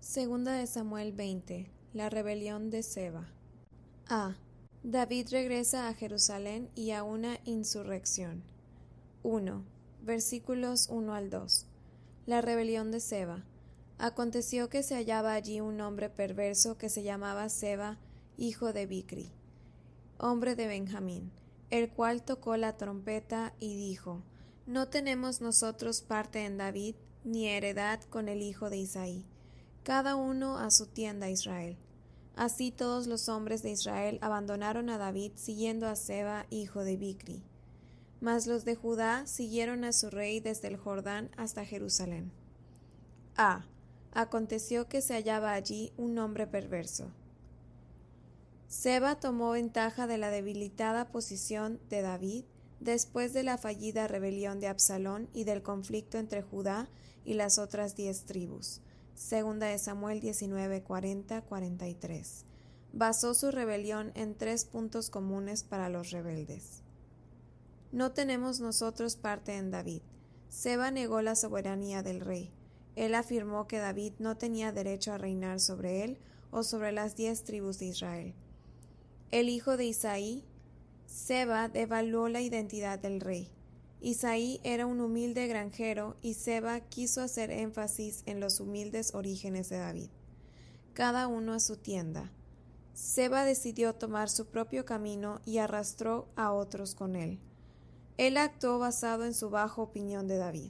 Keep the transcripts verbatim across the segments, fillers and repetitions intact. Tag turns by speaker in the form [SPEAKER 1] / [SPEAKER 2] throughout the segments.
[SPEAKER 1] Segunda de Samuel veinte. La rebelión de Seba. A. David regresa a Jerusalén y a una insurrección. uno. Versículos uno al dos. La rebelión de Seba. Aconteció que se hallaba allí un hombre perverso que se llamaba Seba, hijo de Bicri, hombre de Benjamín, el cual tocó la trompeta y dijo: No tenemos nosotros parte en David, ni heredad con el hijo de Isaí, cada uno a su tienda Israel. Así todos los hombres de Israel abandonaron a David siguiendo a Seba, hijo de Bicri. Mas los de Judá siguieron a su rey desde el Jordán hasta Jerusalén. A. Aconteció que se hallaba allí un hombre perverso. Seba tomó ventaja de la debilitada posición de David después de la fallida rebelión de Absalón y del conflicto entre Judá y las otras diez tribus. Segunda de Samuel diecinueve, cuarenta, cuarenta y tres. Basó su rebelión en tres puntos comunes para los rebeldes. No tenemos nosotros parte en David. Seba negó la soberanía del rey. Él afirmó que David no tenía derecho a reinar sobre él o sobre las diez tribus de Israel. El hijo de Isaí, Seba, devaluó la identidad del rey. Isaí era un humilde granjero y Seba quiso hacer énfasis en los humildes orígenes de David. Cada uno a su tienda. Seba decidió tomar su propio camino y arrastró a otros con él. Él actuó basado en su baja opinión de David.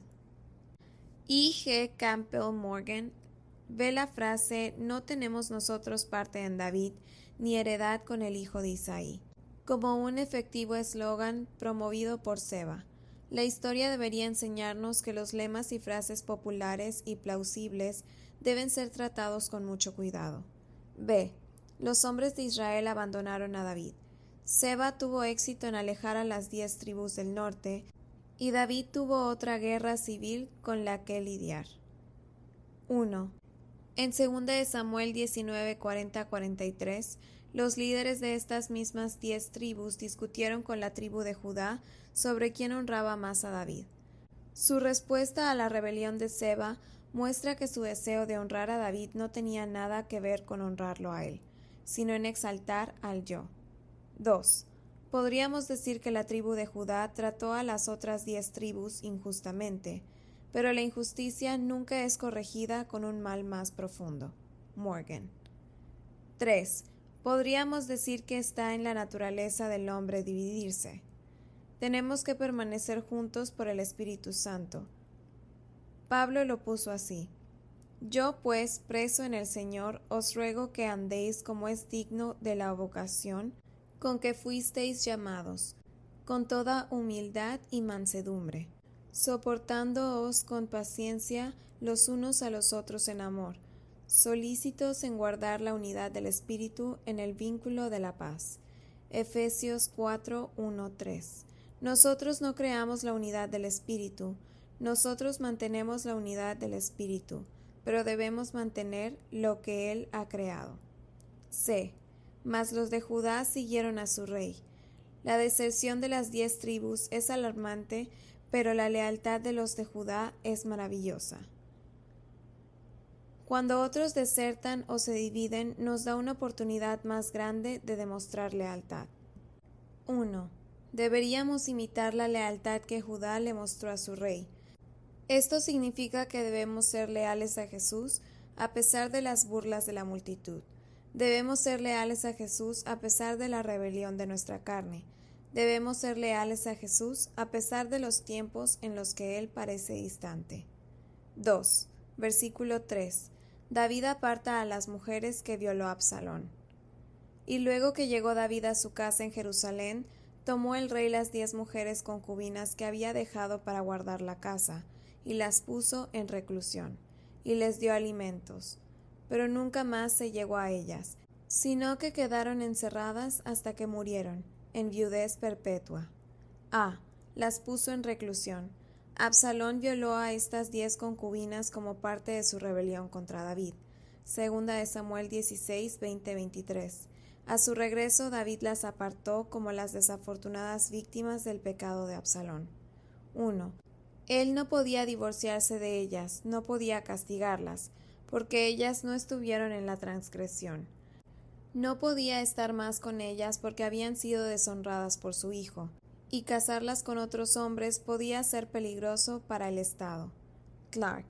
[SPEAKER 1] E. G. Campbell Morgan ve la frase «No tenemos nosotros parte en David, ni heredad con el hijo de Isaí» como un efectivo eslogan promovido por Seba. La historia debería enseñarnos que los lemas y frases populares y plausibles deben ser tratados con mucho cuidado. B. Los hombres de Israel abandonaron a David. Seba tuvo éxito en alejar a las diez tribus del norte, y David tuvo otra guerra civil con la que lidiar. uno. En segunda de Samuel diecinueve, cuarenta, cuarenta y tres, los líderes de estas mismas diez tribus discutieron con la tribu de Judá sobre quién honraba más a David. Su respuesta a la rebelión de Seba muestra que su deseo de honrar a David no tenía nada que ver con honrarlo a él, sino en exaltar al yo. dos. Podríamos decir que la tribu de Judá trató a las otras diez tribus injustamente, pero la injusticia nunca es corregida con un mal más profundo. Morgan. tres. Podríamos decir que está en la naturaleza del hombre dividirse. Tenemos que permanecer juntos por el Espíritu Santo. Pablo lo puso así: Yo, pues, preso en el Señor, os ruego que andéis como es digno de la vocación con que fuisteis llamados, con toda humildad y mansedumbre, soportándoos con paciencia los unos a los otros en amor, solícitos en guardar la unidad del Espíritu en el vínculo de la paz. Efesios cuatro, uno, tres. Nosotros no creamos la unidad del Espíritu, nosotros mantenemos la unidad del Espíritu, pero debemos mantener lo que Él ha creado. C. Mas los de Judá siguieron a su rey. La deserción de las diez tribus es alarmante, pero la lealtad de los de Judá es maravillosa. Cuando otros desertan o se dividen, nos da una oportunidad más grande de demostrar lealtad. uno. Deberíamos imitar la lealtad que Judá le mostró a su rey. Esto significa que debemos ser leales a Jesús a pesar de las burlas de la multitud. Debemos ser leales a Jesús a pesar de la rebelión de nuestra carne. Debemos ser leales a Jesús a pesar de los tiempos en los que Él parece distante. dos. Versículo tres. David aparta a las mujeres que violó Absalón. Y luego que llegó David a su casa en Jerusalén, tomó el rey las diez mujeres concubinas que había dejado para guardar la casa, y las puso en reclusión, y les dio alimentos. Pero nunca más se llegó a ellas, sino que quedaron encerradas hasta que murieron, en viudez perpetua. A. Las puso en reclusión. Absalón violó a estas diez concubinas como parte de su rebelión contra David. Segunda de Samuel dieciséis, veinte, veintitrés. A su regreso, David las apartó como las desafortunadas víctimas del pecado de Absalón. uno. Él no podía divorciarse de ellas, no podía castigarlas, porque ellas no estuvieron en la transgresión. No podía estar más con ellas porque habían sido deshonradas por su hijo, y casarlas con otros hombres podía ser peligroso para el Estado. Clark.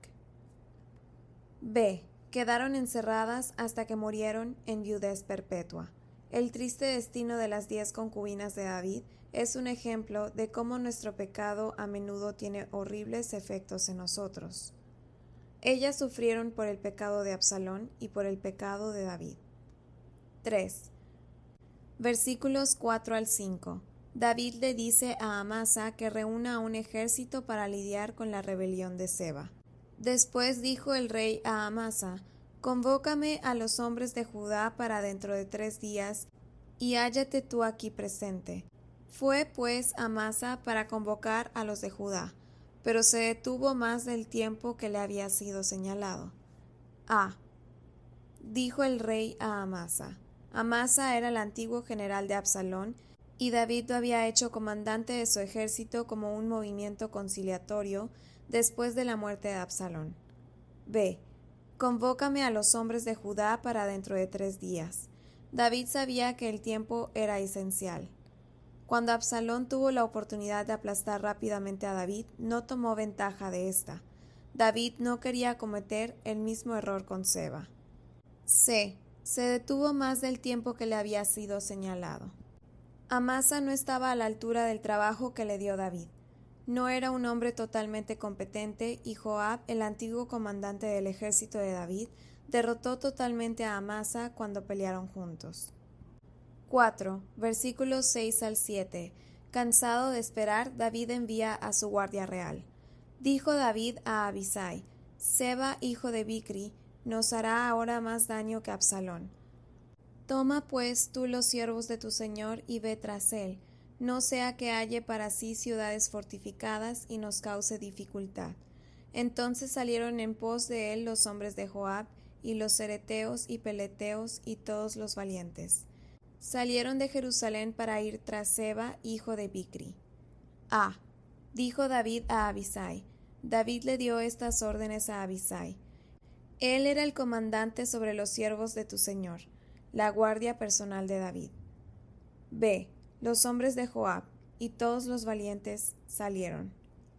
[SPEAKER 1] B. Quedaron encerradas hasta que murieron en viudez perpetua. El triste destino de las diez concubinas de David es un ejemplo de cómo nuestro pecado a menudo tiene horribles efectos en nosotros. Ellas sufrieron por el pecado de Absalón y por el pecado de David. tres. Versículos cuatro al cinco. David le dice a Amasa que reúna a un ejército para lidiar con la rebelión de Seba. Después dijo el rey a Amasa: «Convócame a los hombres de Judá para dentro de tres días, y hállate tú aquí presente». Fue pues Amasa para convocar a los de Judá, pero se detuvo más del tiempo que le había sido señalado. A. Dijo el rey a Amasa. Amasa era el antiguo general de Absalón, y David lo había hecho comandante de su ejército como un movimiento conciliatorio después de la muerte de Absalón. B. Convócame a los hombres de Judá para dentro de tres días. David sabía que el tiempo era esencial. Cuando Absalón tuvo la oportunidad de aplastar rápidamente a David, no tomó ventaja de esta. David no quería cometer el mismo error con Seba. C. Se detuvo más del tiempo que le había sido señalado. Amasa no estaba a la altura del trabajo que le dio David. No era un hombre totalmente competente, y Joab, el antiguo comandante del ejército de David, derrotó totalmente a Amasa cuando pelearon juntos. cuatro. Versículos seis al siete. Cansado de esperar, David envía a su guardia real. Dijo David a Abisai: «Seba, hijo de Bicri, nos hará ahora más daño que Absalón. Toma pues tú los siervos de tu señor y ve tras él, no sea que halle para sí ciudades fortificadas y nos cause dificultad». Entonces salieron en pos de él los hombres de Joab, y los cereteos y peleteos y todos los valientes. Salieron de Jerusalén para ir tras Seba, hijo de Bicri. A. Dijo David a Abisai. David le dio estas órdenes a Abisai: «Él era el comandante sobre los siervos de tu señor, la guardia personal de David». B. Los hombres de Joab y todos los valientes salieron.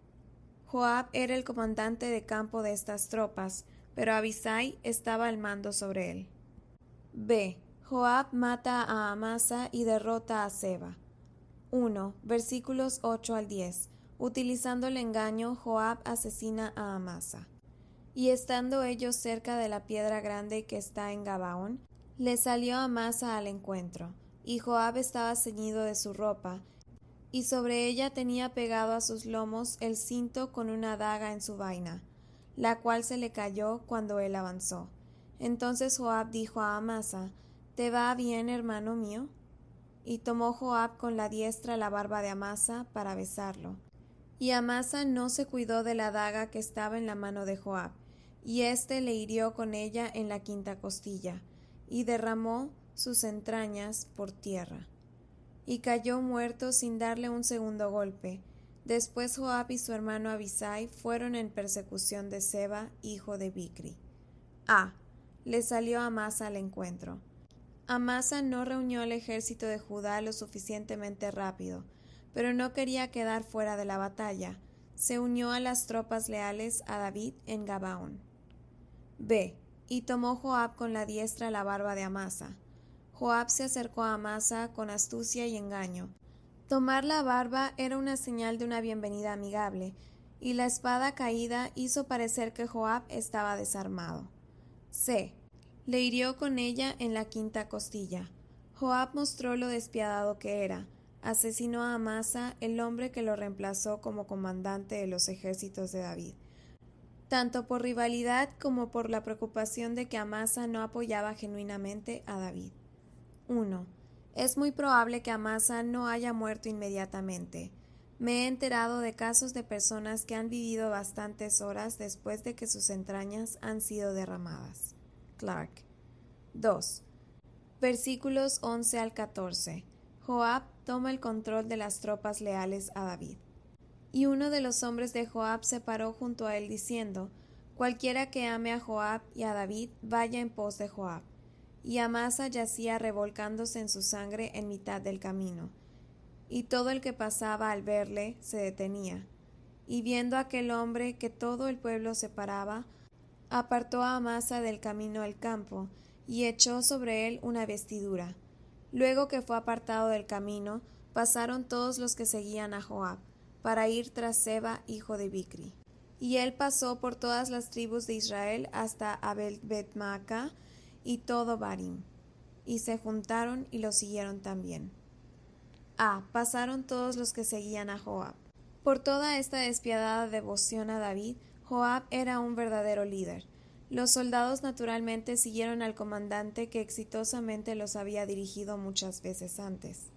[SPEAKER 1] Joab era el comandante de campo de estas tropas, pero Abisai estaba al mando sobre él. B. Joab mata a Amasa y derrota a Seba. uno. Versículos ocho al diez. Utilizando el engaño, Joab asesina a Amasa. Y estando ellos cerca de la piedra grande que está en Gabaón, le salió Amasa al encuentro, y Joab estaba ceñido de su ropa, y sobre ella tenía pegado a sus lomos el cinto con una daga en su vaina, la cual se le cayó cuando él avanzó. Entonces Joab dijo a Amasa: «¿Te va bien, hermano mío?». Y tomó Joab con la diestra la barba de Amasa para besarlo. Y Amasa no se cuidó de la daga que estaba en la mano de Joab, y éste le hirió con ella en la quinta costilla, y derramó sus entrañas por tierra. Y cayó muerto sin darle un segundo golpe. Después Joab y su hermano Abisai fueron en persecución de Seba, hijo de Bicri. A. Le salió Amasa al encuentro. Amasa no reunió el ejército de Judá lo suficientemente rápido, pero no quería quedar fuera de la batalla. Se unió a las tropas leales a David en Gabaón. B. Y tomó Joab con la diestra la barba de Amasa. Joab se acercó a Amasa con astucia y engaño. Tomar la barba era una señal de una bienvenida amigable, y la espada caída hizo parecer que Joab estaba desarmado. C. Le hirió con ella en la quinta costilla. Joab mostró lo despiadado que era. Asesinó a Amasa, el hombre que lo reemplazó como comandante de los ejércitos de David, tanto por rivalidad como por la preocupación de que Amasa no apoyaba genuinamente a David. uno. Es muy probable que Amasa no haya muerto inmediatamente. Me he enterado de casos de personas que han vivido bastantes horas después de que sus entrañas han sido derramadas. Clark. dos. Versículos once al catorce. Joab toma el control de las tropas leales a David. Y uno de los hombres de Joab se paró junto a él diciendo: Cualquiera que ame a Joab y a David, vaya en pos de Joab. Y Amasa yacía revolcándose en su sangre en mitad del camino. Y todo el que pasaba al verle se detenía. Y viendo a aquel hombre que todo el pueblo separaba, apartó a Amasa del camino al campo, y echó sobre él una vestidura. Luego que fue apartado del camino, pasaron todos los que seguían a Joab, para ir tras Seba, hijo de Bicri. Y él pasó por todas las tribus de Israel hasta Abel-Bet-Maaca y todo Barim, y se juntaron y lo siguieron también. A. Pasaron todos los que seguían a Joab. Por toda esta despiadada devoción a David, Joab era un verdadero líder. Los soldados naturalmente siguieron al comandante que exitosamente los había dirigido muchas veces antes.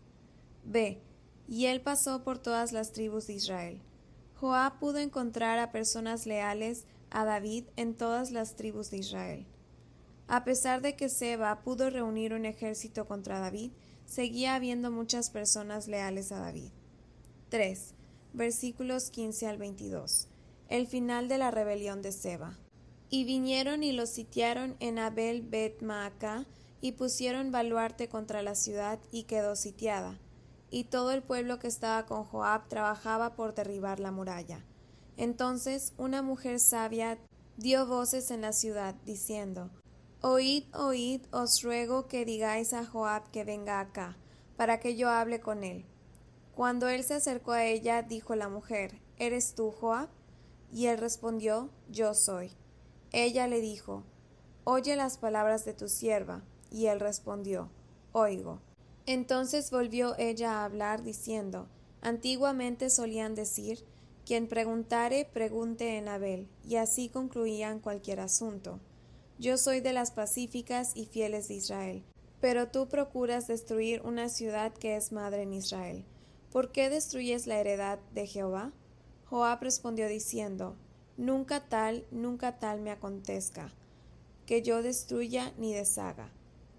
[SPEAKER 1] B. Y él pasó por todas las tribus de Israel. Joab pudo encontrar a personas leales a David en todas las tribus de Israel. A pesar de que Seba pudo reunir un ejército contra David, seguía habiendo muchas personas leales a David. tres. Versículos quince al veintidós. El final de la rebelión de Seba. Y vinieron y los sitiaron en Abel-Bet-Maaca, y pusieron baluarte contra la ciudad, y quedó sitiada. Y todo el pueblo que estaba con Joab trabajaba por derribar la muralla. Entonces una mujer sabia dio voces en la ciudad, diciendo: Oíd, oíd, os ruego que digáis a Joab que venga acá, para que yo hable con él. Cuando él se acercó a ella, dijo la mujer: ¿Eres tú, Joab? Y él respondió: Yo soy. Ella le dijo: Oye las palabras de tu sierva. Y él respondió: Oigo. Entonces volvió ella a hablar, diciendo: Antiguamente solían decir: Quien preguntare, pregunte en Abel, y así concluían cualquier asunto. Yo soy de las pacíficas y fieles de Israel, pero tú procuras destruir una ciudad que es madre en Israel. ¿Por qué destruyes la heredad de Jehová? Joab respondió diciendo: Nunca tal, nunca tal me acontezca, que yo destruya ni deshaga.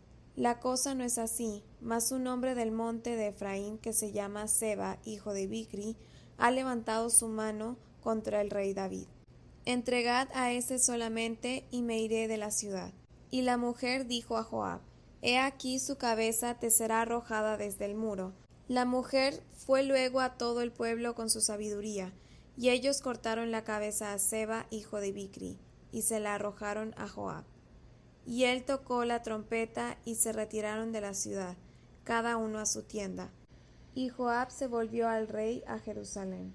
[SPEAKER 1] La cosa no es así, mas un hombre del monte de Efraín, que se llama Seba, hijo de Bicri, ha levantado su mano contra el rey David. Entregad a ese solamente, y me iré de la ciudad. Y la mujer dijo a Joab: He aquí su cabeza te será arrojada desde el muro. La mujer fue luego a todo el pueblo con su sabiduría, y ellos cortaron la cabeza a Seba, hijo de Bicri, y se la arrojaron a Joab. Y él tocó la trompeta, y se retiraron de la ciudad, cada uno a su tienda. Y Joab se volvió al rey a Jerusalén.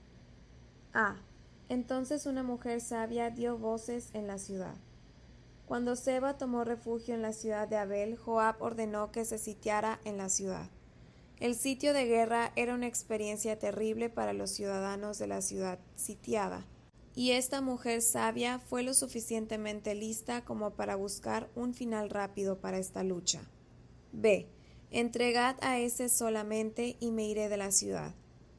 [SPEAKER 1] A. Entonces una mujer sabia dio voces en la ciudad. Cuando Seba tomó refugio en la ciudad de Abel, Joab ordenó que se sitiara en la ciudad. El sitio de guerra era una experiencia terrible para los ciudadanos de la ciudad sitiada, y esta mujer sabia fue lo suficientemente lista como para buscar un final rápido para esta lucha. B. Entregad a ese solamente, y me iré de la ciudad.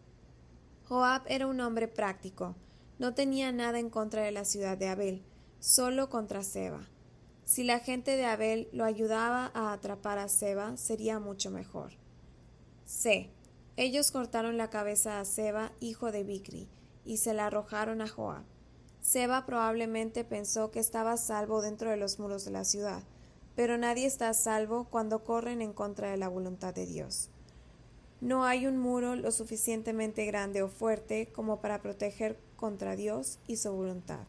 [SPEAKER 1] Joab era un hombre práctico. No tenía nada en contra de la ciudad de Abel, solo contra Seba. Si la gente de Abel lo ayudaba a atrapar a Seba, sería mucho mejor. C. Ellos cortaron la cabeza a Seba, hijo de Bicri, y se la arrojaron a Joab. Seba probablemente pensó que estaba a salvo dentro de los muros de la ciudad, pero nadie está a salvo cuando corren en contra de la voluntad de Dios. No hay un muro lo suficientemente grande o fuerte como para proteger contra Dios y su voluntad.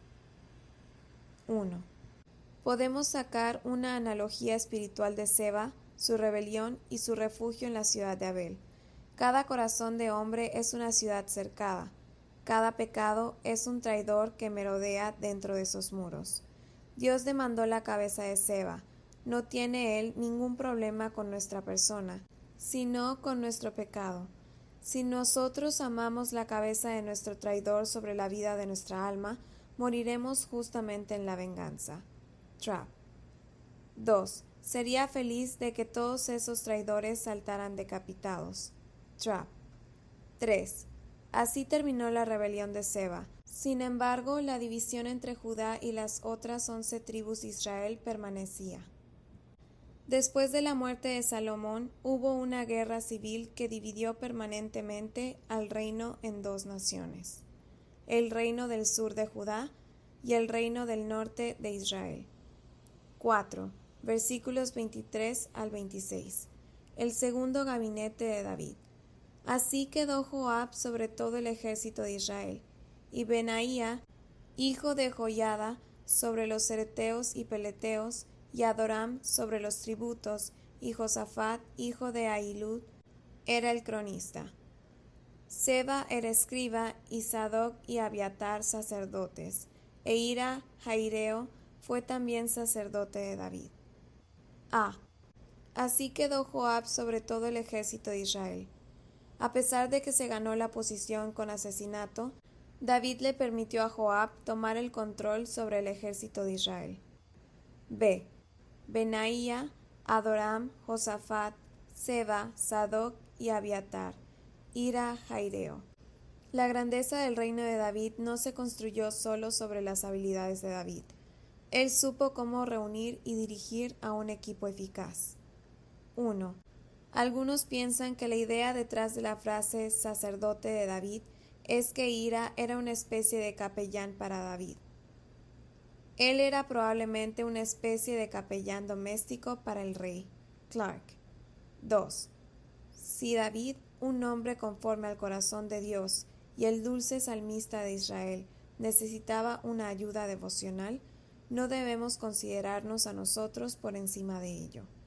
[SPEAKER 1] uno. Podemos sacar una analogía espiritual de Seba, su rebelión y su refugio en la ciudad de Abel. Cada corazón de hombre es una ciudad cercada. Cada pecado es un traidor que merodea dentro de esos muros. Dios demandó la cabeza de Seba. No tiene él ningún problema con nuestra persona, sino con nuestro pecado. Si nosotros amamos la cabeza de nuestro traidor sobre la vida de nuestra alma, moriremos justamente en la venganza. Trap. dos. Sería feliz de que todos esos traidores saltaran decapitados. Trap. tres. Así terminó la rebelión de Seba. Sin embargo, la división entre Judá y las otras once tribus de Israel permanecía. Después de la muerte de Salomón, hubo una guerra civil que dividió permanentemente al reino en dos naciones: el reino del sur de Judá y el reino del norte de Israel. cuatro. Versículos veintitrés al veintiséis. El segundo gabinete de David. Así quedó Joab sobre todo el ejército de Israel, y Benaía, hijo de Joiada, sobre los cereteos y peleteos, y Adoram sobre los tributos, y Josafat, hijo de Ahilud, era el cronista. Seba era escriba, y Sadoc y Abiatar sacerdotes, e Ira Jaireo fue también sacerdote de David. A. Así quedó Joab sobre todo el ejército de Israel. A pesar de que se ganó la posición con asesinato, David le permitió a Joab tomar el control sobre el ejército de Israel. B. Benaía, Adoram, Josafat, Seba, Sadoc y Abiatar, Ira Jaireo. La grandeza del reino de David no se construyó solo sobre las habilidades de David. Él supo cómo reunir y dirigir a un equipo eficaz. uno. Algunos piensan que la idea detrás de la frase sacerdote de David es que Ira era una especie de capellán para David. Él era probablemente una especie de capellán doméstico para el rey. Clark. dos. Si David, un hombre conforme al corazón de Dios y el dulce salmista de Israel, necesitaba una ayuda devocional, no debemos considerarnos a nosotros por encima de ello.